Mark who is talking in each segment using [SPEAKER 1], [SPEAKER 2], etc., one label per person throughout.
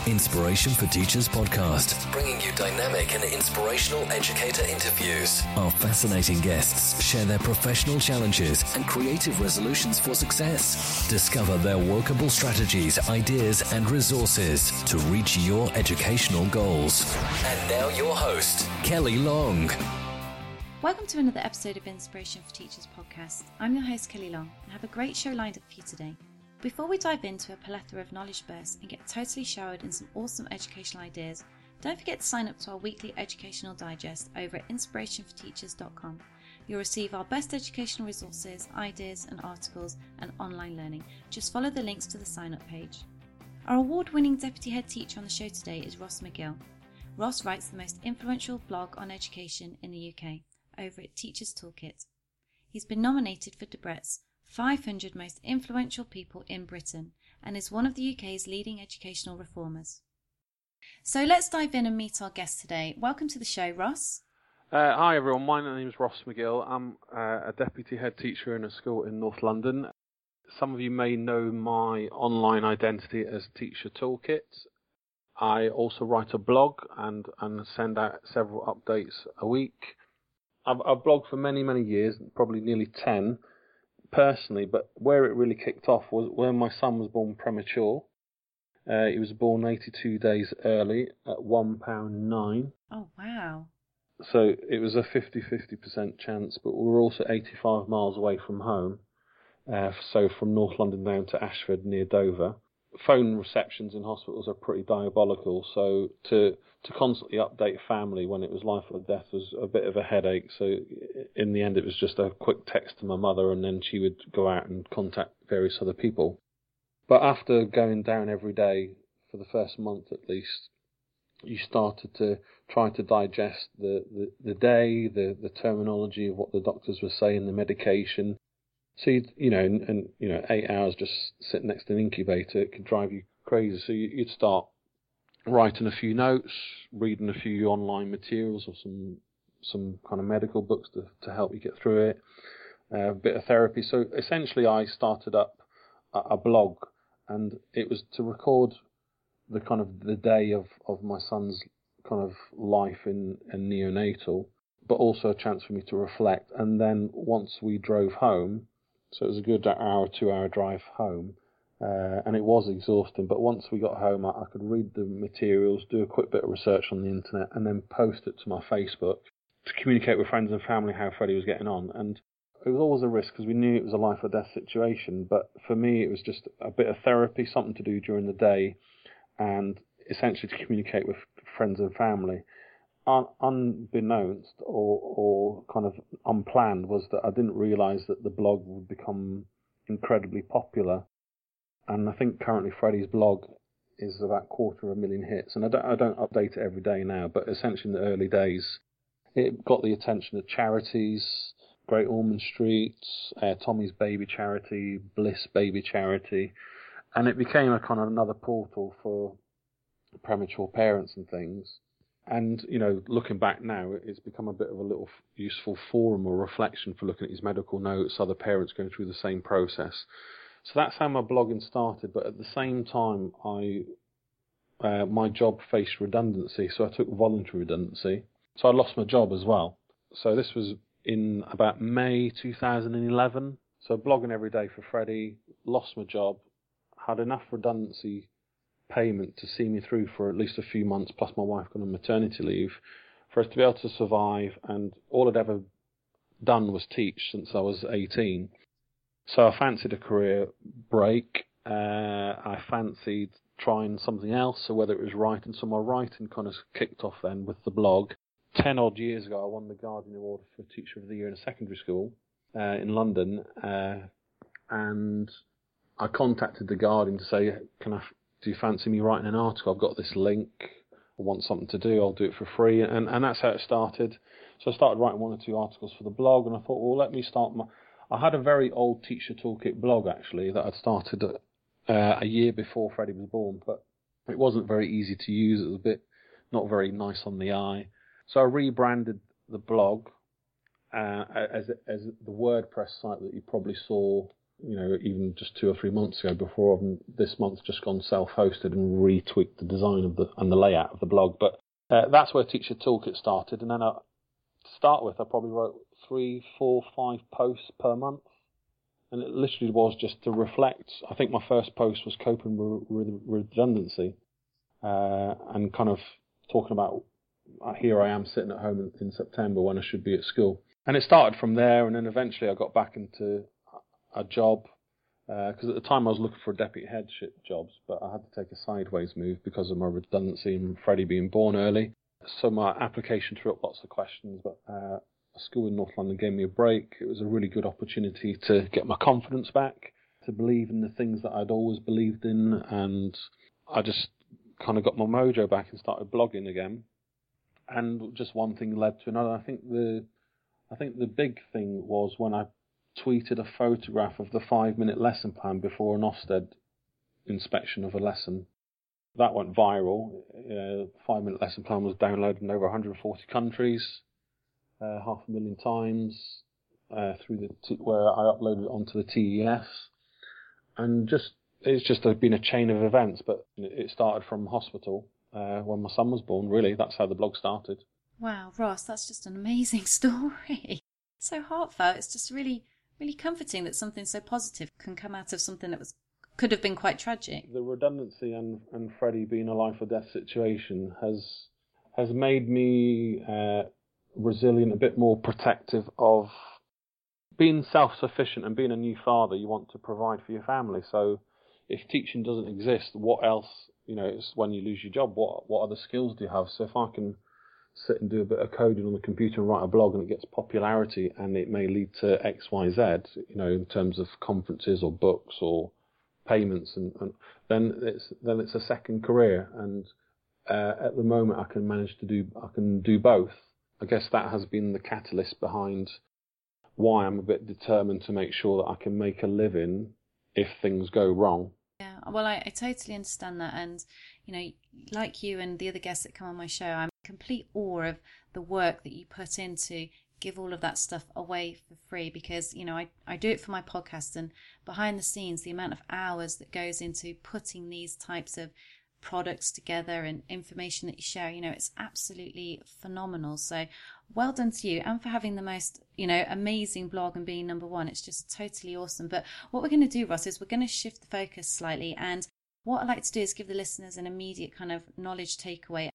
[SPEAKER 1] Inspiration for Teachers podcast, bringing you dynamic and inspirational educator interviews. Our fascinating guests share their professional challenges and creative resolutions for success. Discover their workable strategies, ideas, and resources to reach your educational goals. And now your host, Kelly Long.
[SPEAKER 2] Welcome to another episode of Inspiration for Teachers podcast. I'm your host, Kelly Long, and have a great show lined up for you today. Before we dive into a plethora of knowledge bursts and get totally showered in some awesome educational ideas, don't forget to sign up to our weekly educational digest over at inspirationforteachers.com. You'll receive our best educational resources, ideas and articles and online learning. Just follow the links to the sign up page. Our award-winning deputy head teacher on the show today is Ross McGill. Ross writes the most influential blog on education in the UK over at Teachers Toolkit. He's been nominated for Debrett's 500 Most Influential People in Britain and is one of the UK's leading educational reformers. So let's dive in and meet our guest today. Welcome to the show, Ross.
[SPEAKER 3] Hi everyone, my name is Ross McGill. I'm a deputy head teacher in a school in North London. Some of you may know my online identity as Teacher Toolkit. I also write a blog and send out several updates a week. I've blogged for many years, probably nearly 10 personally, but where it really kicked off was when my son was born premature. He was born 82 days early at £1.9.
[SPEAKER 2] Oh, wow.
[SPEAKER 3] So it was a 50% chance, but we were also 85 miles away from home. So from North London down to Ashford near Dover. Phone receptions in hospitals are pretty diabolical, so to constantly update family when it was life or death was a bit of a headache. So in the end it was just a quick text to my mother and then she would go out and contact various other people. But after going down every day for the first month at least, you started to try to digest the day, the terminology of what the doctors were saying, the medication. So, 8 hours just sitting next to an incubator, it could drive you crazy. So you'd start writing a few notes, reading a few online materials or some kind of medical books to help you get through it, a bit of therapy. So essentially I started up a blog, and it was to record the kind of the day of my son's kind of life in neonatal, but also a chance for me to reflect. And then once we drove home, so it was a good 2-hour drive home, and it was exhausting. But once we got home, I could read the materials, do a quick bit of research on the internet, and then post it to my Facebook to communicate with friends and family how Freddie was getting on. And it was always a risk because we knew it was a life or death situation. But for me, it was just a bit of therapy, something to do during the day, and essentially to communicate with friends and family. Unbeknownst or kind of unplanned was that I didn't realise that the blog would become incredibly popular, and I think currently Freddie's blog is about 250,000 hits, and I don't update it every day now, but essentially in the early days it got the attention of charities, Great Ormond Street, Tommy's Baby Charity, Bliss Baby Charity, and it became a kind of another portal for premature parents and things. And, looking back now, it's become a bit of a little useful forum or reflection for looking at his medical notes, other parents going through the same process. So that's how my blogging started. But at the same time, my job faced redundancy, so I took voluntary redundancy. So I lost my job as well. So this was in about May 2011. So blogging every day for Freddie, lost my job, had enough redundancy payment to see me through for at least a few months, plus my wife got on maternity leave, for us to be able to survive. And all I'd ever done was teach since I was 18. So I fancied a career break. I fancied trying something else, so whether it was writing. So my writing kind of kicked off then with the blog. 10 odd years ago, I won the Guardian Award for Teacher of the Year in a secondary school in London, and I contacted the Guardian to say, do you fancy me writing an article? I've got this link. I want something to do. I'll do it for free. And that's how it started. So I started writing 1 or 2 articles for the blog, and I thought, well, let me start I had a very old Teacher Toolkit blog, actually, that I'd started a year before Freddie was born, but it wasn't very easy to use. It was a bit not very nice on the eye. So I rebranded the blog as the WordPress site that you probably saw even just 2 or 3 months ago, before this month just gone self-hosted and retweaked the design and the layout of the blog. But that's where Teacher Toolkit started. And then to start with, I probably wrote 3, 4, 5 posts per month. And it literally was just to reflect. I think my first post was coping with redundancy, and kind of talking about, here I am sitting at home in September when I should be at school. And it started from there, and then eventually I got back into a job, because at the time I was looking for deputy headship jobs, but I had to take a sideways move because of my redundancy and Freddie being born early. So my application threw up lots of questions, but a school in North London gave me a break. It was a really good opportunity to get my confidence back, to believe in the things that I'd always believed in, and I just kind of got my mojo back and started blogging again. And just one thing led to another. I think the big thing was when I tweeted a photograph of the 5-minute lesson plan before an Ofsted inspection of a lesson. That went viral. The 5-minute lesson plan was downloaded in over 140 countries, 500,000 times, where I uploaded it onto the TES. And it's just been a chain of events, but it started from hospital when my son was born, really. That's how the blog started.
[SPEAKER 2] Wow, Ross, that's just an amazing story. So heartfelt. It's just really, really comforting that something so positive can come out of something that could have been quite tragic.
[SPEAKER 3] The redundancy and Freddie being a life or death situation has made me resilient, a bit more protective of being self-sufficient, and being a new father. You want to provide for your family. So if teaching doesn't exist, what else? It's when you lose your job, what other skills do you have? So if I can sit and do a bit of coding on the computer and write a blog, and it gets popularity, and it may lead to X, Y, Z, in terms of conferences or books or payments, and then it's a second career. And at the moment, I can do both. I guess that has been the catalyst behind why I'm a bit determined to make sure that I can make a living if things go wrong.
[SPEAKER 2] Yeah, well, I totally understand that. And, like you and the other guests that come on my show, I'm in complete awe of the work that you put in to give all of that stuff away for free, because, I do it for my podcast, and behind the scenes, the amount of hours that goes into putting these types of products together and information that you share, it's absolutely phenomenal. So well done to you, and for having the most, amazing blog and being number one. It's just totally awesome. But what we're going to do, Ross, is we're going to shift the focus slightly, and what I'd like to do is give the listeners an immediate kind of knowledge takeaway.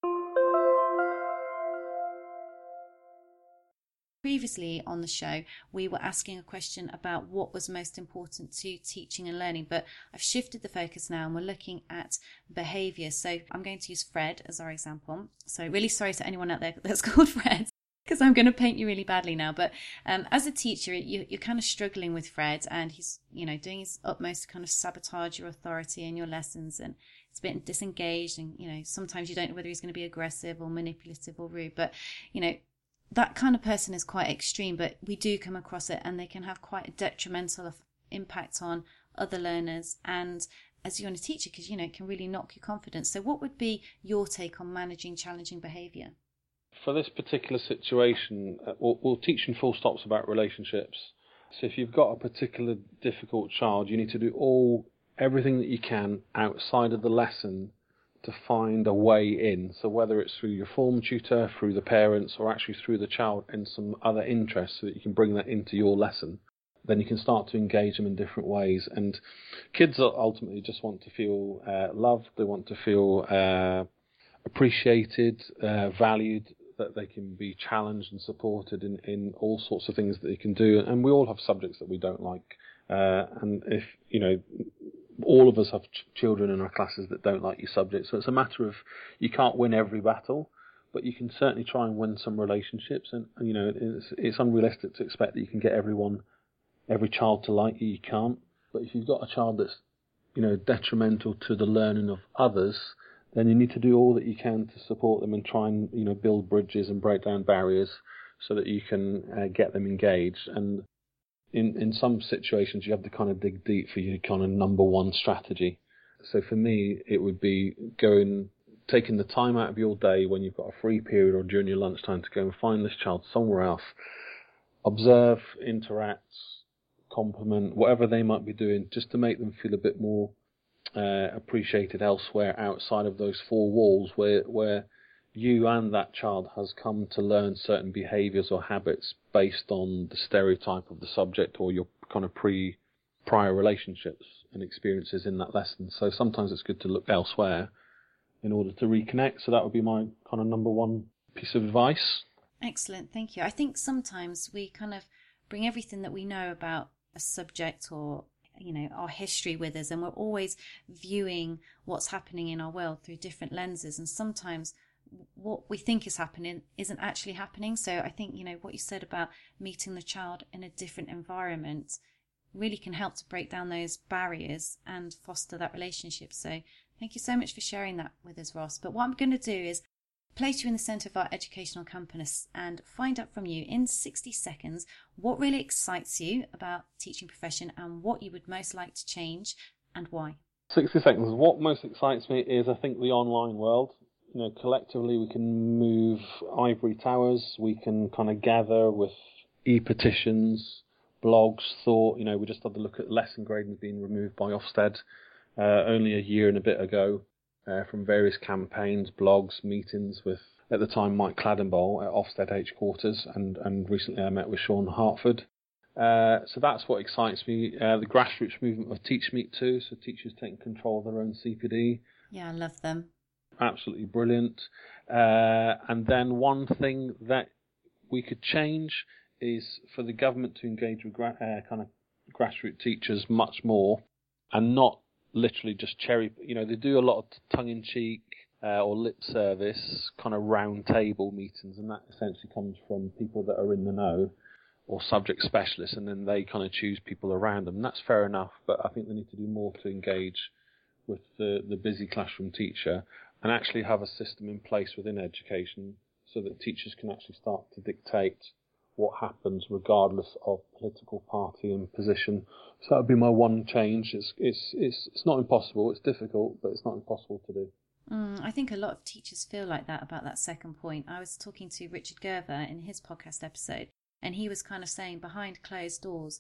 [SPEAKER 2] Previously on the show, we were asking a question about what was most important to teaching and learning, but I've shifted the focus now, and we're looking at behaviour. So I'm going to use Fred as our example. So really sorry to anyone out there that's called Fred, because I'm going to paint you really badly now. But as a teacher, you're kind of struggling with Fred, and he's, doing his utmost to kind of sabotage your authority in your lessons, and it's a bit disengaged, and, sometimes you don't know whether he's going to be aggressive or manipulative or rude, but, that kind of person is quite extreme, but we do come across it, and they can have quite a detrimental impact on other learners, and as you're a teacher, because, it can really knock your confidence. So what would be your take on managing challenging behaviour?
[SPEAKER 3] For this particular situation, we'll teach in full stops about relationships. So if you've got a particular difficult child, you need to do everything that you can outside of the lesson to find a way in. So whether it's through your form tutor, through the parents, or actually through the child and some other interests, so that you can bring that into your lesson, then you can start to engage them in different ways. And kids ultimately just want to feel loved. They want to feel appreciated, valued, that they can be challenged and supported in all sorts of things that they can do. And we all have subjects that we don't like. And if, all of us have children in our classes that don't like your subject. So it's a matter of, you can't win every battle, but you can certainly try and win some relationships. And it's unrealistic to expect that you can get every child to like you. You can't. But if you've got a child that's, detrimental to the learning of others, then you need to do all that you can to support them and try and, build bridges and break down barriers so that you can get them engaged. And in some situations, you have to kind of dig deep for your kind of number one strategy. So for me, it would be taking the time out of your day when you've got a free period or during your lunchtime to go and find this child somewhere else, observe, interact, compliment, whatever they might be doing, just to make them feel a bit more appreciated elsewhere outside of those four walls where you and that child has come to learn certain behaviours or habits based on the stereotype of the subject or your kind of prior relationships and experiences in that lesson. So sometimes it's good to look elsewhere in order to reconnect. So that would be my kind of number one piece of advice.
[SPEAKER 2] Excellent, thank you. I think sometimes we kind of bring everything that we know about a subject or our history with us, and we're always viewing what's happening in our world through different lenses, and sometimes what we think is happening isn't actually happening. So I think what you said about meeting the child in a different environment really can help to break down those barriers and foster that relationship. So thank you so much for sharing that with us, Ross. But what I'm going to do is place you in the centre of our educational compass and find out from you in 60 seconds what really excites you about the teaching profession and what you would most like to change and why.
[SPEAKER 3] 60 seconds. What most excites me is, I think, the online world. Collectively we can move ivory towers, we can kind of gather with e-petitions, blogs, thought. We just had to look at lesson grading being removed by Ofsted only a year and a bit ago. From various campaigns, blogs, meetings with, at the time, Mike Claddenbowl at Ofsted headquarters, and recently I met with Sean Hartford. So that's what excites me. The grassroots movement of Teach Meet too, so teachers taking control of their own CPD.
[SPEAKER 2] Yeah, I love them.
[SPEAKER 3] Absolutely brilliant. And then one thing that we could change is for the government to engage with kind of grassroots teachers much more, and not literally just cherry. They do a lot of tongue-in-cheek or lip service kind of round table meetings, and that essentially comes from people that are in the know or subject specialists, and then they kind of choose people around them. And that's fair enough, but I think they need to do more to engage with the busy classroom teacher and actually have a system in place within education so that teachers can actually start to dictate what happens regardless of political party and position. So that would be my one change. It's not impossible, it's difficult, but it's not impossible to do.
[SPEAKER 2] I think a lot of teachers feel like that about that second point. I was talking to Richard Gerver in his podcast episode, and he was kind of saying behind closed doors,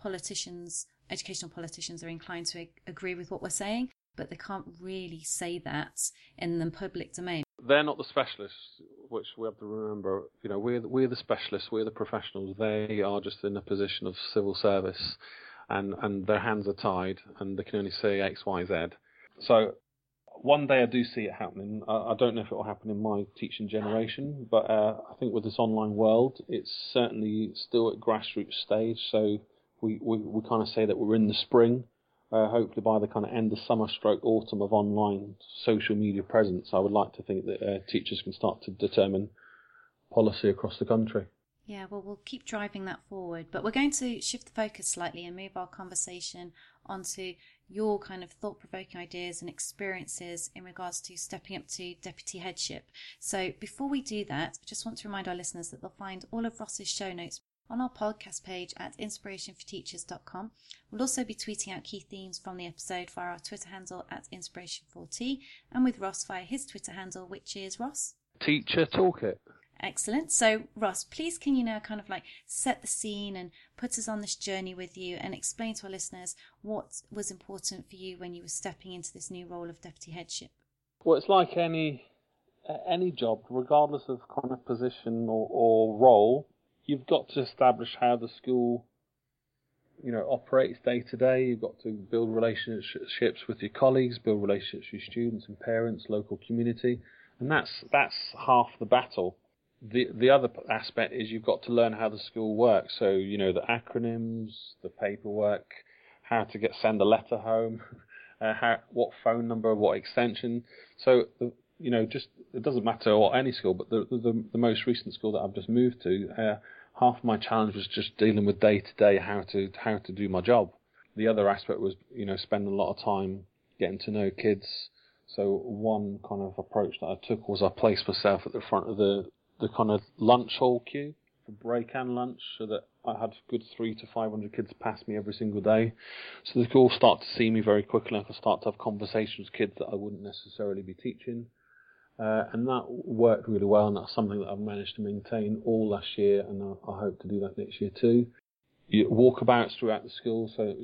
[SPEAKER 2] educational politicians are inclined to agree with what we're saying, but they can't really say that in the public domain.
[SPEAKER 3] They're not the specialists, which we have to remember. We're the specialists, we're the professionals. They are just in a position of civil service, and their hands are tied, and they can only say X, Y, Z. So one day I do see it happening. I don't know if it will happen in my teaching generation, but I think with this online world, it's certainly still at grassroots stage. So we kind of say that we're in the spring. Hopefully by the kind of end of summer / autumn of online social media presence, I would like to think that teachers can start to determine policy across the country.
[SPEAKER 2] Yeah, well, we'll keep driving that forward, but we're going to shift the focus slightly and move our conversation onto your kind of thought-provoking ideas and experiences in regards to stepping up to deputy headship. So before we do that, I just want to remind our listeners that they'll find all of Ross's show notes on our podcast page at inspirationforteachers.com. We'll also be tweeting out key themes from the episode via our Twitter handle at Inspiration4T, and with Ross via his Twitter handle, which is Ross?
[SPEAKER 3] Teacher Toolkit.
[SPEAKER 2] Excellent. So Ross, please can you now kind of like set the scene and put us on this journey with you and explain to our listeners what was important for you when you were stepping into this new role of deputy headship?
[SPEAKER 3] Well, it's like any job, regardless of kind of position or role. You've got to establish how the school, operates day to day. You've got to build relationships with your colleagues, build relationships with students and parents, local community, and that's half the battle. The other aspect is you've got to learn how the school works. So the acronyms, the paperwork, how to send a letter home, what phone number, what extension. So just it doesn't matter what any school, but the most recent school that I've just moved to, half my challenge was just dealing with day to day how to do my job. The other aspect was spending a lot of time getting to know kids. So one kind of approach that I took was I placed myself at the front of the kind of lunch hall queue for break and lunch, so that I had a good 300 to 500 kids pass me every single day. So the school start to see me very quickly. I could start to have conversations with kids that I wouldn't necessarily be teaching. And that worked really well, and that's something that I've managed to maintain all last year, and I hope to do that next year too. walkabouts throughout the school, so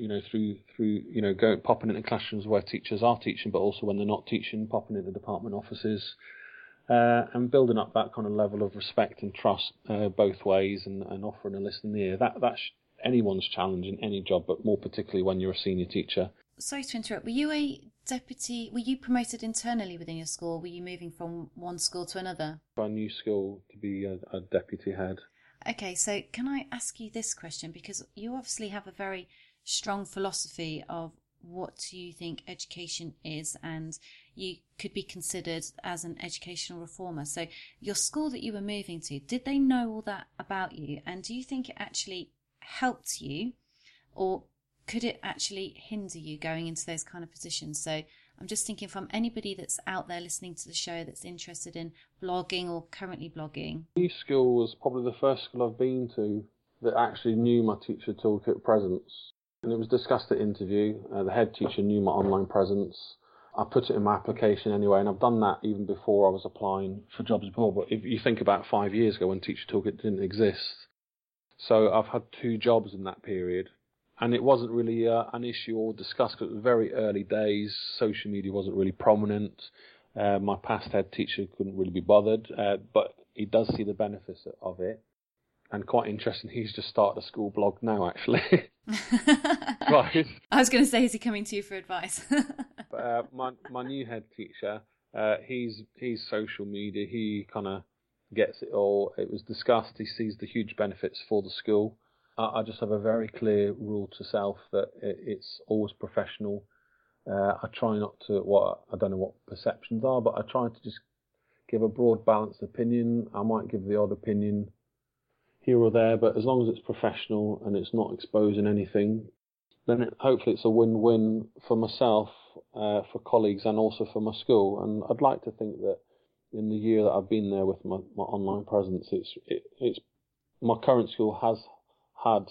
[SPEAKER 3] popping into classrooms where teachers are teaching, but also when they're not teaching, popping into department offices, and building up that kind of level of respect and trust both ways, and offering a listening ear. That's anyone's challenge in any job, but more particularly when you're a senior teacher.
[SPEAKER 2] Sorry to interrupt. Were you a deputy? Were you promoted internally within your school? Or were you moving from one school to another?
[SPEAKER 3] A new school to be a deputy head.
[SPEAKER 2] Okay, so can I ask you this question? Because you obviously have a very strong philosophy of what you think education is, and you could be considered as an educational reformer. So your school that you were moving to, did they know all that about you? And do you think it actually helped you, or could it actually hinder you going into those kind of positions? So I'm just thinking, from anybody that's out there listening to the show that's interested in blogging or currently blogging.
[SPEAKER 3] New school was probably the first school I've been to that actually knew my teacher toolkit presence. And it was discussed at interview. The head teacher knew my online presence. I put it in my application anyway, and I've done that even before I was applying for jobs before. But if you think about 5 years ago when Teacher Toolkit didn't exist, so I've had 2 jobs in that period. And it wasn't really an issue or discussed because it was very early days. Social media wasn't really prominent. My past head teacher couldn't really be bothered, but he does see the benefits of it. And quite interesting, he's just started a school blog now, actually. Right.
[SPEAKER 2] I was going to say, is he coming to you for advice?
[SPEAKER 3] But, my new head teacher, he's social media. He kind of gets it all. It was discussed. He sees the huge benefits for the school. I just have a very clear rule to self that it's always professional. I try not to, I don't know what perceptions are, but I try to just give a broad, balanced opinion. I might give the odd opinion here or there, but as long as it's professional and it's not exposing anything, then hopefully it's a win-win for myself, for colleagues, and also for my school. And I'd like to think that in the year that I've been there with my online presence, it's my current school has had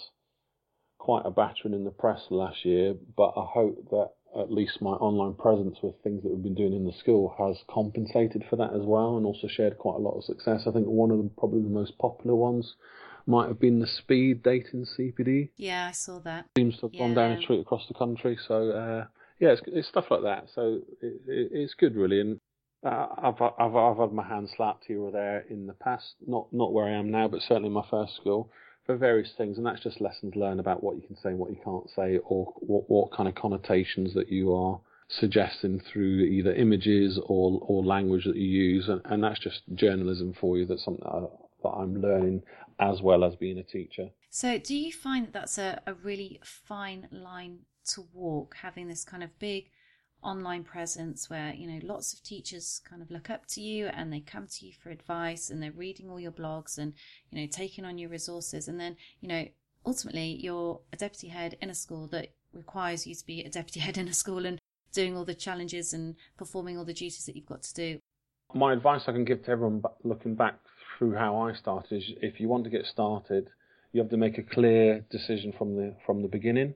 [SPEAKER 3] quite a battering in the press last year, but I hope that at least my online presence with things that we've been doing in the school has compensated for that as well, and also shared quite a lot of success. I think one of probably the most popular ones might have been the speed dating CPD.
[SPEAKER 2] Yeah, I saw that.
[SPEAKER 3] Seems to have gone down a treat across the country. So it's stuff like that. So it's good, really. And I've had my hand slapped here or there in the past, not where I am now, but certainly in my first school, for various things, and that's just lessons learned about what you can say and what you can't say, or what kind of connotations that you are suggesting through either images or language that you use, and that's just journalism for you. That's something that I'm learning as well as being a teacher.
[SPEAKER 2] So do you find that that's a really fine line to walk, having this kind of big online presence where, lots of teachers kind of look up to you and they come to you for advice, and they're reading all your blogs and, taking on your resources, and then, ultimately you're a deputy head in a school that requires you to be a deputy head in a school and doing all the challenges and performing all the duties that you've got to do?
[SPEAKER 3] My advice I can give to everyone looking back through how I started is, if you want to get started, you have to make a clear decision from the beginning.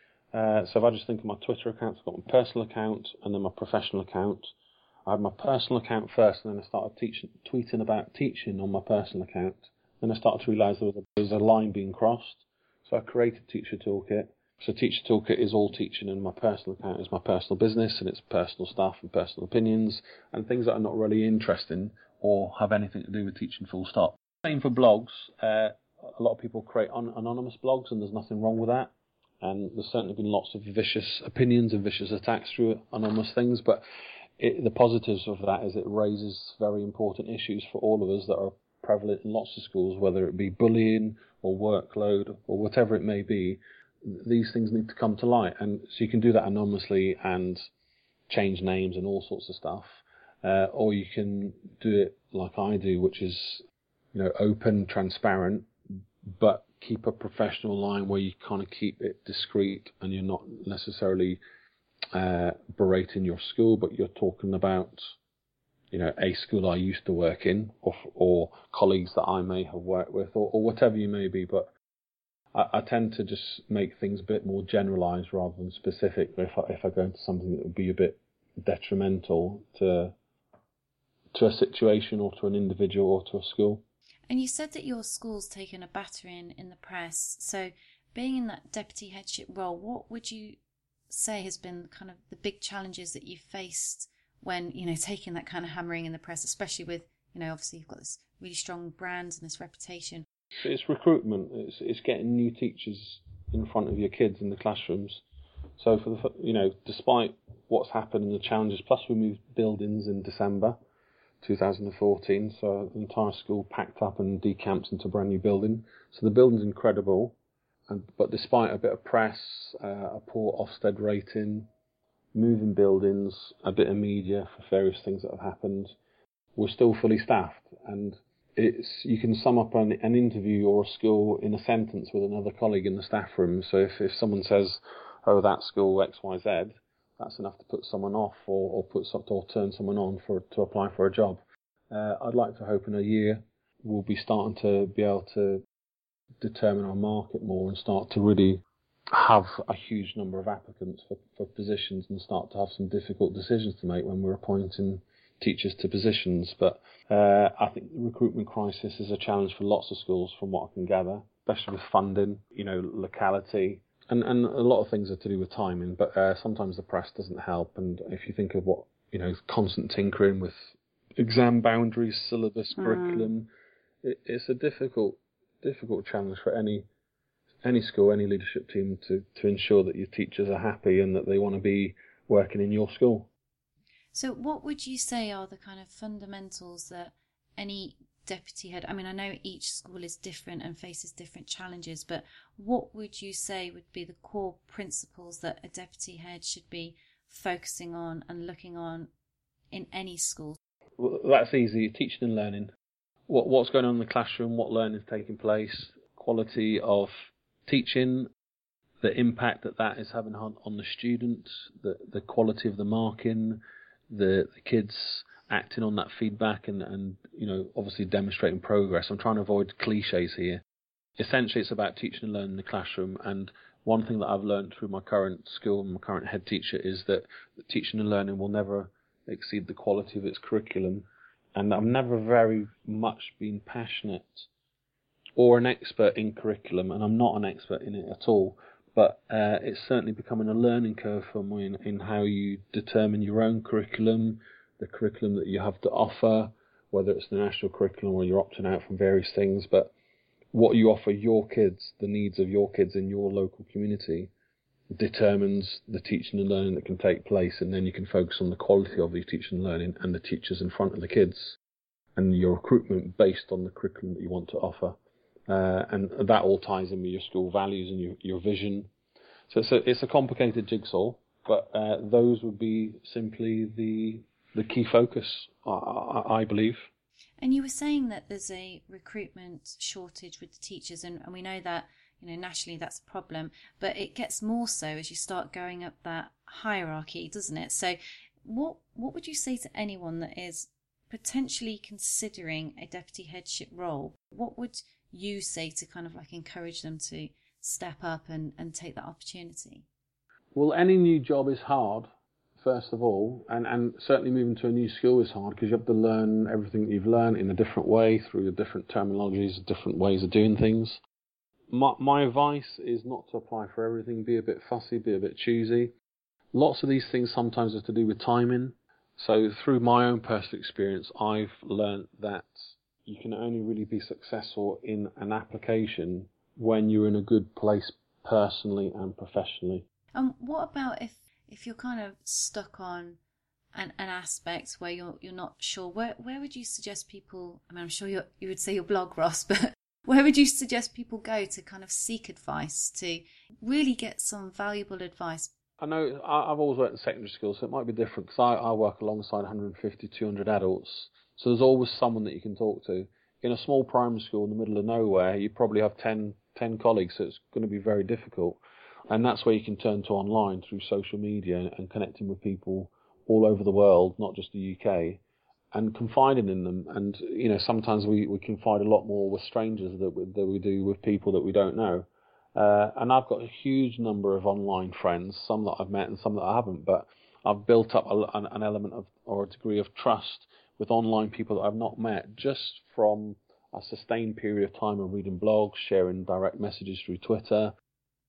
[SPEAKER 3] So if I just think of my Twitter account, I've got my personal account and then my professional account. I had my personal account first, and then I started tweeting about teaching on my personal account. Then I started to realise there was a line being crossed. So I created Teacher Toolkit. So Teacher Toolkit is all teaching, and my personal account is my personal business, and it's personal stuff and personal opinions and things that are not really interesting or have anything to do with teaching, full stop. Same for blogs. A lot of people create anonymous blogs, and there's nothing wrong with that. And there's certainly been lots of vicious opinions and vicious attacks through anonymous things, but the positives of that is it raises very important issues for all of us that are prevalent in lots of schools, whether it be bullying or workload or whatever it may be. These things need to come to light, and so you can do that anonymously and change names and all sorts of stuff, or you can do it like I do, which is open, transparent, but keep a professional line where you kind of keep it discreet, and you're not necessarily berating your school, but you're talking about a school I used to work in, or colleagues that I may have worked with, or whatever you may be. But I tend to just make things a bit more generalised rather than specific. If I go into something that would be a bit detrimental to a situation or to an individual or to a school.
[SPEAKER 2] And you said that your school's taken a battering in the press. So being in that deputy headship role, what would you say has been kind of the big challenges that you've faced when, taking that kind of hammering in the press, especially with, obviously you've got this really strong brand and this reputation?
[SPEAKER 3] It's recruitment. It's getting new teachers in front of your kids in the classrooms. So despite what's happened and the challenges, plus we moved buildings in December 2014, so the entire school packed up and decamped into a brand new building. So the building's incredible, but despite a bit of press, a poor Ofsted rating, moving buildings, a bit of media for various things that have happened, we're still fully staffed. And you can sum up an interview or a school in a sentence with another colleague in the staff room. So if someone says, "Oh, that school XYZ," that's enough to put someone off or turn someone on to apply for a job. I'd like to hope in a year we'll be starting to be able to determine our market more and start to really have a huge number of applicants for positions and start to have some difficult decisions to make when we're appointing teachers to positions. But I think the recruitment crisis is a challenge for lots of schools from what I can gather, especially with funding, locality. And a lot of things are to do with timing, but sometimes the press doesn't help. And if you think of what, constant tinkering with exam boundaries, syllabus, curriculum, it's a difficult challenge for any school, any leadership team to ensure that your teachers are happy and that they want to be working in your school.
[SPEAKER 2] So what would you say are the kind of fundamentals that any deputy head, I know each school is different and faces different challenges, but what would you say would be the core principles that a deputy head should be focusing on and looking on in any school?
[SPEAKER 3] Well, that's easy. Teaching and learning. What's going on in the classroom, what learning is taking place, quality of teaching, the impact that is having on the students, the quality of the marking, the kids acting on that feedback and obviously demonstrating progress. I'm trying to avoid cliches here. Essentially, it's about teaching and learning in the classroom. And one thing that I've learned through my current school and my current head teacher is that teaching and learning will never exceed the quality of its curriculum. And I've never very much been passionate or an expert in curriculum, and I'm not an expert in it at all. But it's certainly becoming a learning curve for me in how you determine your own curriculum, the curriculum that you have to offer, whether it's the national curriculum or you're opting out from various things, but what you offer your kids, the needs of your kids in your local community, determines the teaching and learning that can take place, and then you can focus on the quality of the teaching and learning and the teachers in front of the kids, and your recruitment based on the curriculum that you want to offer. And that all ties in with your school values and your vision. So it's a complicated jigsaw, but those would be simply the key focus, I believe.
[SPEAKER 2] And you were saying that there's a recruitment shortage with the teachers, and we know that nationally that's a problem, but it gets more so as you start going up that hierarchy, doesn't it? So what would you say to anyone that is potentially considering a deputy headship role? What would you say to kind of encourage them to step up and take that opportunity?
[SPEAKER 3] Well, any new job is hard, first of all, and certainly moving to a new school is hard because you have to learn everything that you've learned in a different way through the different terminologies, different ways of doing things. My advice is not to apply for everything, be a bit fussy, be a bit choosy. Lots of these things sometimes have to do with timing. So through my own personal experience, I've learned that you can only really be successful in an application when you're in a good place personally and professionally.
[SPEAKER 2] What about if you're kind of stuck on an aspect where you're not sure? Where would you suggest people? I'm sure you would say your blog, Ross, but where would you suggest people go to kind of seek advice, to really get some valuable advice?
[SPEAKER 3] I know I've always worked in secondary school, so it might be different because I work alongside 150, 200 adults. So there's always someone that you can talk to. In a small primary school in the middle of nowhere, you probably have 10 colleagues, so it's going to be very difficult. And that's where you can turn to online through social media and connecting with people all over the world, not just the UK, and confiding in them. And, sometimes we confide a lot more with strangers than we do with people that we don't know. And I've got a huge number of online friends, some that I've met and some that I haven't, but I've built up an element of, or a degree of trust with online people that I've not met just from a sustained period of time of reading blogs, sharing direct messages through Twitter,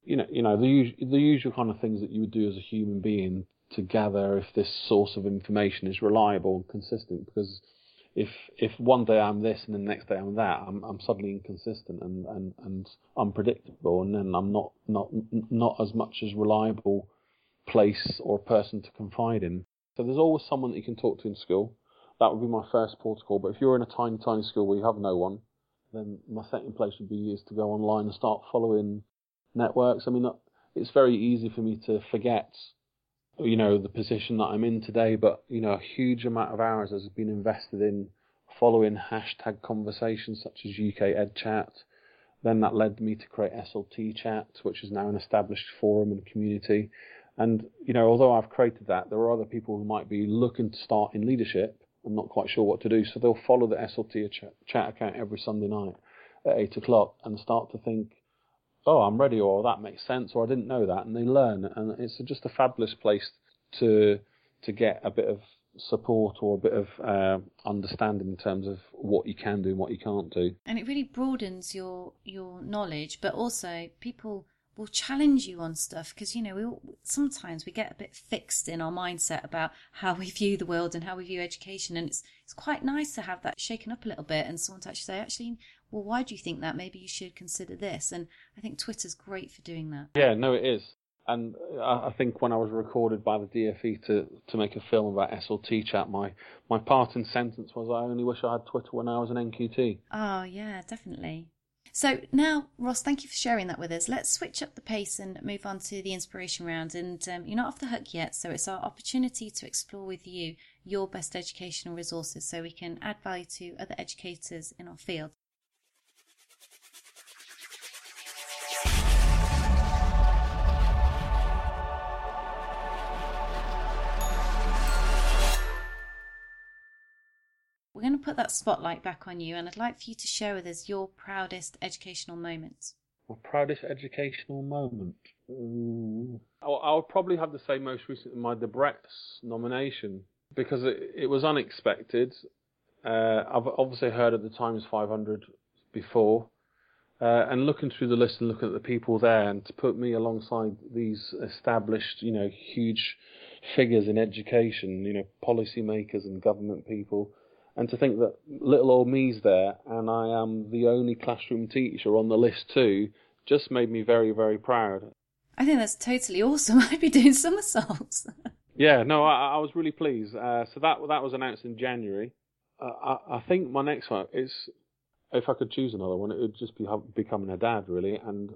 [SPEAKER 3] the usual kind of things that you would do as a human being to gather if this source of information is reliable and consistent. Because if one day I'm this and the next day I'm that, I'm suddenly inconsistent and unpredictable, and then I'm not as much as reliable place or person to confide in. So there's always someone that you can talk to in school. That would be my first protocol. But if you're in a tiny, tiny school where you have no one, then my second place would be to go online and start following networks. I mean, it's very easy for me to forget, the position that I'm in today, but, a huge amount of hours has been invested in following hashtag conversations such as UK EdChat. Then that led me to create SLT Chat, which is now an established forum and community. And, although I've created that, there are other people who might be looking to start in leadership and not quite sure what to do. So they'll follow the SLT chat account every Sunday night at 8 o'clock and start to think, oh, I'm ready, or that makes sense, or I didn't know that. And they learn. And it's just a fabulous place to get a bit of support or a bit of understanding in terms of what you can do and what you can't do.
[SPEAKER 2] And it really broadens your knowledge, but also people will challenge you on stuff, because sometimes we get a bit fixed in our mindset about how we view the world and how we view education, and it's quite nice to have that shaken up a little bit and someone to actually say, well, why do you think that? Maybe you should consider this. And I think Twitter's great for doing that.
[SPEAKER 3] Yeah, no, it is. And I think when I was recorded by the DFE to make a film about SLT Chat, my parting sentence was, I only wish I had Twitter when I was an NQT.
[SPEAKER 2] Oh yeah, definitely. So now, Ross, thank you for sharing that with us. Let's switch up the pace and move on to the inspiration round. And you're not off the hook yet, so it's our opportunity to explore with you your best educational resources so we can add value to other educators in our field. We're going to put that spotlight back on you, and I'd like for you to share with us your proudest educational moment.
[SPEAKER 3] My proudest educational moment? I would probably have to say most recently my Debrett's nomination, because it was unexpected. I've obviously heard of the Times 500 before, and looking through the list and looking at the people there, and to put me alongside these established, huge figures in education, policymakers and government people, and to think that little old me's there and I am the only classroom teacher on the list too, just made me very, very proud.
[SPEAKER 2] I think that's totally awesome. I'd be doing somersaults.
[SPEAKER 3] Yeah, no, I was really pleased. So that was announced in January. I think my next one is, if I could choose another one, it would just be becoming a dad, really, and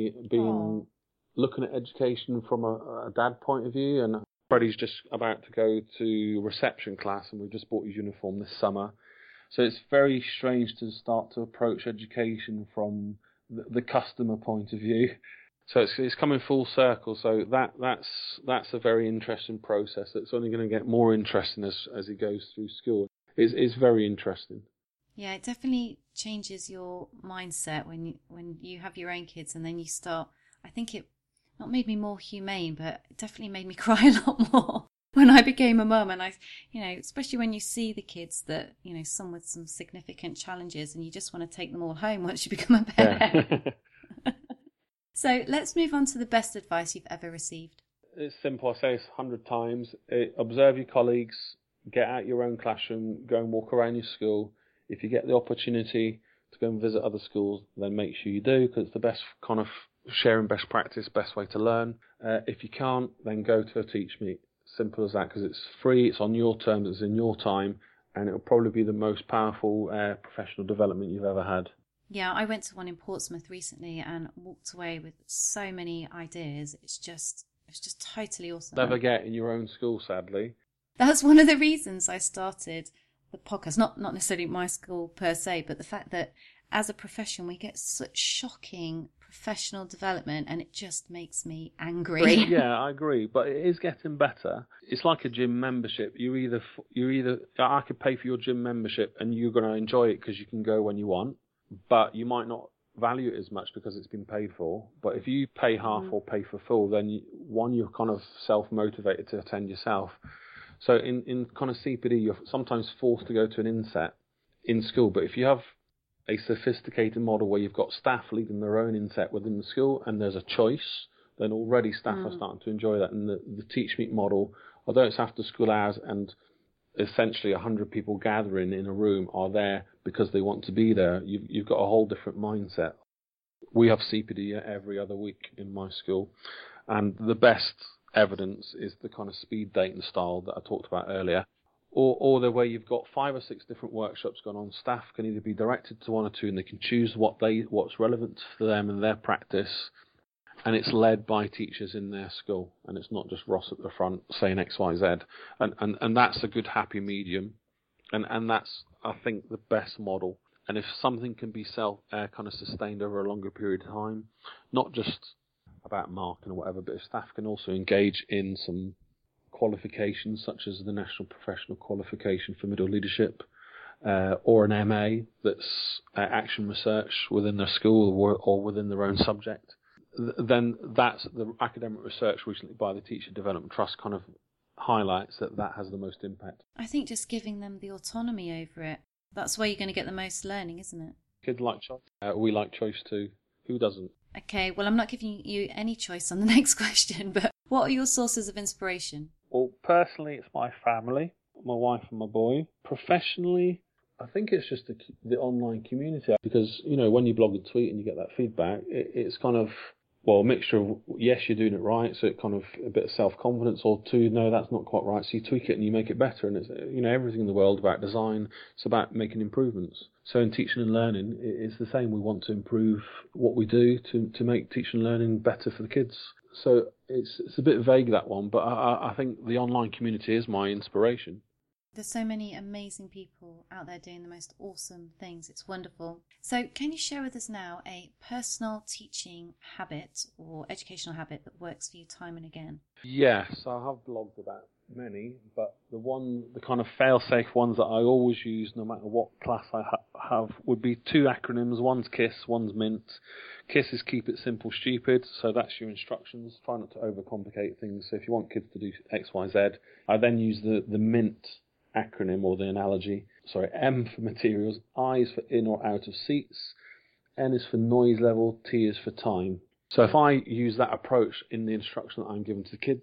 [SPEAKER 3] looking at education from a dad point of view. And Freddie's just about to go to reception class, and we've just bought his uniform this summer. So it's very strange to start to approach education from the customer point of view. So it's coming full circle. So that's a very interesting process. That's only going to get more interesting as he goes through school. It's very interesting.
[SPEAKER 2] Yeah, it definitely changes your mindset when you have your own kids, and then you start. I think it not made me more humane, but it definitely made me cry a lot more when I became a mum. And I, especially when you see the kids that, some with some significant challenges, and you just want to take them all home once you become a parent. Yeah. So let's move on to the best advice you've ever received.
[SPEAKER 3] It's simple. I say it 100 times. Observe your colleagues, get out your own classroom, go and walk around your school. If you get the opportunity to go and visit other schools, then make sure you do, because it's the best kind of sharing best practice, best way to learn. If you can't, then go to a Teach Meet. Simple as that, because it's free, it's on your terms, it's in your time, and it'll probably be the most powerful professional development you've ever had.
[SPEAKER 2] Yeah, I went to one in Portsmouth recently and walked away with so many ideas. It's just totally awesome.
[SPEAKER 3] Never get in your own school, sadly.
[SPEAKER 2] That's one of the reasons I started the podcast. Not necessarily my school per se, but the fact that as a profession we get such shocking professional development, and it just makes me angry.
[SPEAKER 3] Yeah, I agree, but it is getting better. It's like a gym membership. You either I could pay for your gym membership and you're going to enjoy it because you can go when you want, but you might not value it as much because it's been paid for. But if you pay half or pay for full, then you're kind of self-motivated to attend yourself. So in kind of CPD, you're sometimes forced to go to an inset in school, but if you have a sophisticated model where you've got staff leading their own inset within the school and there's a choice, then already staff are starting to enjoy that. And the Teach Meet model, although it's after school hours and essentially 100 people gathering in a room are there because they want to be there, you've got a whole different mindset. We have CPD every other week in my school, and the best evidence is the kind of speed dating style that I talked about earlier. Or the way you've got 5 or 6 different workshops going on. Staff can either be directed to 1 or 2 and they can choose what's relevant for them and their practice, and it's led by teachers in their school, and it's not just Ross at the front saying X, Y, Z, and that's a good happy medium, and that's, I think, the best model. And if something can be kind of sustained over a longer period of time, not just about marking or whatever, but if staff can also engage in some qualifications such as the National Professional Qualification for Middle Leadership, or an MA that's action research within their school or within their own subject, then that's the academic research recently by the Teacher Development Trust kind of highlights that has the most impact.
[SPEAKER 2] I think just giving them the autonomy over it, that's where you're going to get the most learning, isn't it?
[SPEAKER 3] Kids like choice. We like choice too. Who doesn't? Okay,
[SPEAKER 2] well, I'm not giving you any choice on the next question, but what are your sources of inspiration?
[SPEAKER 3] Well, personally, it's my family, my wife and my boy. Professionally, I think it's just the online community, because, you know, when you blog and tweet and you get that feedback, it's kind of, well, a mixture of, yes, you're doing it right, so it kind of a bit of self-confidence, or 2, no, that's not quite right, so you tweak it and you make it better. And it's, you know, everything in the world about design, it's about making improvements. So in teaching and learning, it's the same. We want to improve what we do to make teaching and learning better for the kids. So it's a bit vague, that one, but I think the online community is my inspiration.
[SPEAKER 2] There's so many amazing people out there doing the most awesome things. It's wonderful. So can you share with us now a personal teaching habit or educational habit that works for you time and again?
[SPEAKER 3] Yes, I have blogged about many, but the kind of fail-safe ones that I always use no matter what class I have would be 2 acronyms. One's KISS, one's MINT. KISS is Keep It Simple Stupid, so that's your instructions. Try not to overcomplicate things. So if you want kids to do X, Y, Z, I then use the MINT acronym or the analogy. M for materials, I is for in or out of seats, N is for noise level, T is for time. So if I use that approach in the instruction that I'm giving to the kids,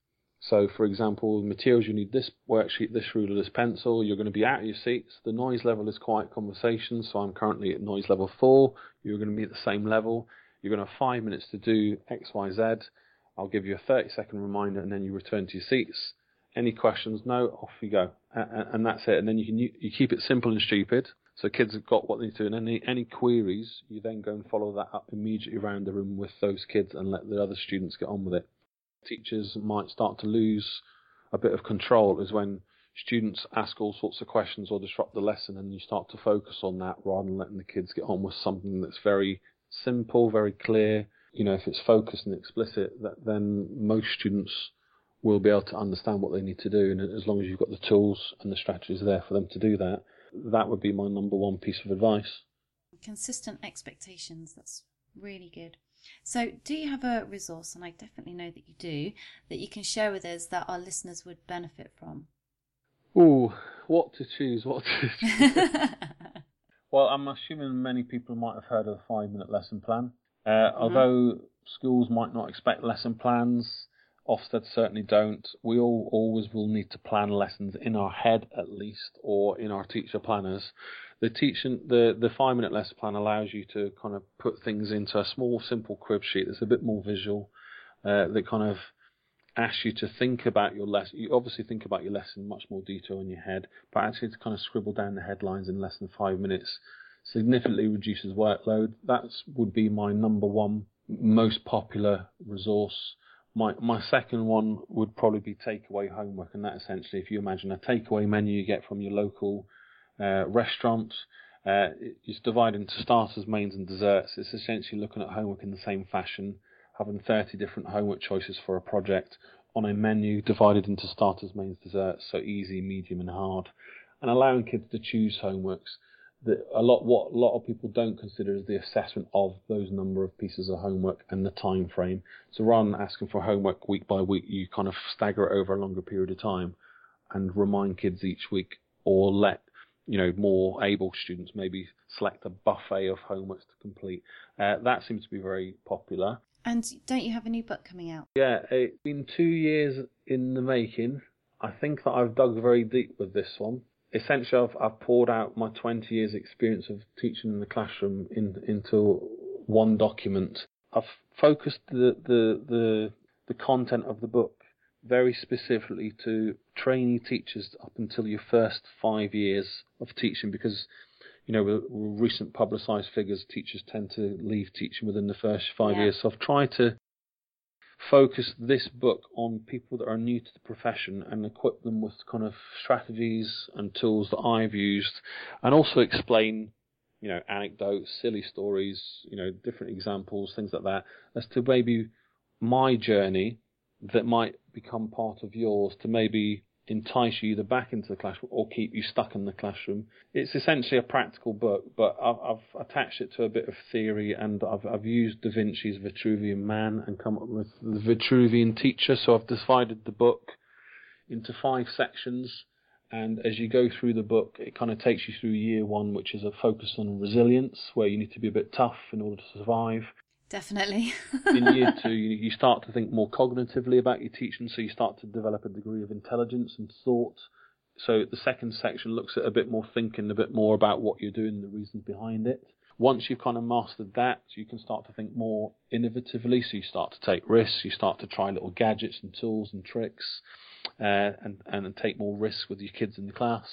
[SPEAKER 3] so for example, materials, you need this worksheet, this ruler, this pencil, you're going to be out of your seats, the noise level is quiet conversation, so I'm currently at noise level 4, you're going to be at the same level, you're going to have 5 minutes to do X, Y, Z, I'll give you a 30-second reminder and then you return to your seats. Any questions? No, off you go. And that's it. And then you keep it simple and stupid, so kids have got what they need to. And any queries, you then go and follow that up immediately around the room with those kids and let the other students get on with it. Teachers might start to lose a bit of control is when students ask all sorts of questions or disrupt the lesson, and you start to focus on that rather than letting the kids get on with something that's very simple, very clear. You know, if it's focused and explicit, then most students will be able to understand what they need to do, and as long as you've got the tools and the strategies there for them to do that, that would be my number one piece of advice.
[SPEAKER 2] Consistent expectations, that's really good. So do you have a resource, and I definitely know that you do, that you can share with us that our listeners would benefit from?
[SPEAKER 3] Ooh, what to choose. Well, I'm assuming many people might have heard of the 5-minute lesson plan. Although schools might not expect lesson plans, Ofsted certainly don't. We always will need to plan lessons in our head at least, or in our teacher planners. The 5-minute lesson plan allows you to kind of put things into a small, simple crib sheet that's a bit more visual, that kind of asks you to think about your lesson. You obviously think about your lesson in much more detail in your head, but actually to kind of scribble down the headlines in less than 5 minutes significantly reduces workload. That would be my number one most popular resource. My second one would probably be takeaway homework, and that essentially, if you imagine a takeaway menu you get from your local restaurant, it's divided into starters, mains and desserts. It's essentially looking at homework in the same fashion, having 30 different homework choices for a project on a menu divided into starters, mains, desserts, so easy, medium and hard, and allowing kids to choose homeworks. What a lot of people don't consider is the assessment of those number of pieces of homework and the time frame. So rather than asking for homework week by week, you kind of stagger it over a longer period of time and remind kids each week, or let more able students maybe select a buffet of homeworks to complete. That seems to be very popular.
[SPEAKER 2] And don't you have a new book coming out?
[SPEAKER 3] Yeah, it's been 2 years in the making. I think that I've dug very deep with this one. Essentially, I've poured out my 20 years experience of teaching in the classroom into one document. I've focused the content of the book very specifically to trainee teachers up until your first 5 years of teaching, because with recent publicised figures, teachers tend to leave teaching within the first 5 years. So I've tried to focus this book on people that are new to the profession and equip them with kind of strategies and tools that I've used, and also explain, anecdotes, silly stories, different examples, things like that, as to maybe my journey that might become part of yours, to maybe entice you either back into the classroom or keep you stuck in the classroom. It's essentially a practical book, but I've attached it to a bit of theory, and I've used Da Vinci's Vitruvian Man and come up with the Vitruvian Teacher. So I've divided the book into 5 sections, and as you go through the book, it kind of takes you through year 1, which is a focus on resilience, where you need to be a bit tough in order to survive.
[SPEAKER 2] Definitely.
[SPEAKER 3] In year 2, you start to think more cognitively about your teaching, so you start to develop a degree of intelligence and thought. So the second section looks at a bit more thinking, a bit more about what you're doing, the reasons behind it. Once you've kind of mastered that, you can start to think more innovatively, so you start to take risks, you start to try little gadgets and tools and tricks, and take more risks with your kids in the class.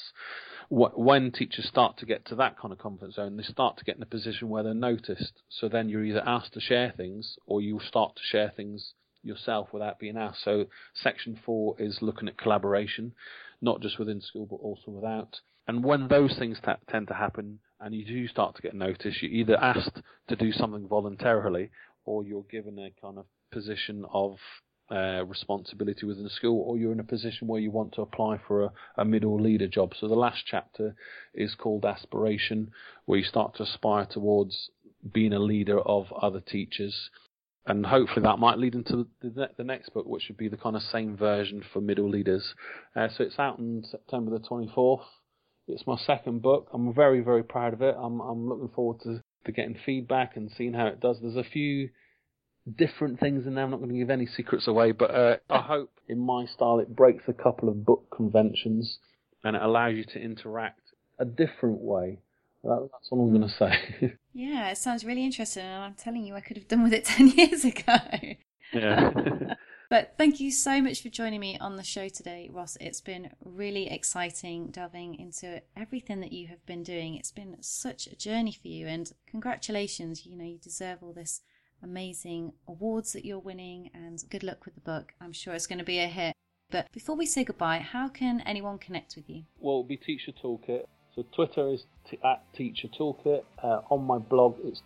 [SPEAKER 3] When teachers start to get to that kind of comfort zone, they start to get in a position where they're noticed. So then you're either asked to share things, or you start to share things yourself without being asked. So section 4 is looking at collaboration, not just within school but also without. And when those things tend to happen and you do start to get noticed, you're either asked to do something voluntarily, or you're given a kind of position of responsibility within the school, or you're in a position where you want to apply for a middle leader job. So the last chapter is called Aspiration, where you start to aspire towards being a leader of other teachers, and hopefully that might lead into the next book, which would be the kind of same version for middle leaders. So it's out on September the 24th. It's my second book. I'm very, very proud of it. I'm looking forward to getting feedback and seeing how it does. There's a few different things in there. I'm not going to give any secrets away, but I hope in my style it breaks a couple of book conventions and it allows you to interact a different way. That's all I'm going to say.
[SPEAKER 2] Yeah, it sounds really interesting, and I'm telling you, I could have done with it 10 years ago.
[SPEAKER 3] Yeah.
[SPEAKER 2] But thank you so much for joining me on the show today, Ross. It's been really exciting delving into everything that you have been doing. It's been such a journey for you, and congratulations. You deserve all this amazing awards that you're winning, and good luck with the book. I'm sure it's going to be a hit. But before we say goodbye, how can anyone connect with you?
[SPEAKER 3] Well, it'll be Teacher Toolkit. So Twitter is at Teacher Toolkit. On my blog, it's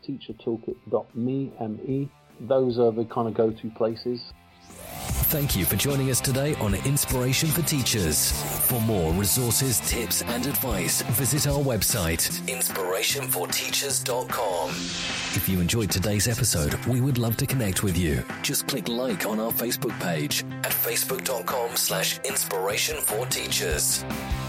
[SPEAKER 3] teachertoolkit.me. Those are the kind of go-to places.
[SPEAKER 1] Thank you for joining us today on Inspiration for Teachers. For more resources, tips and advice, visit our website, inspirationforteachers.com. If you enjoyed today's episode, we would love to connect with you. Just click like on our Facebook page at facebook.com/inspirationforteachers.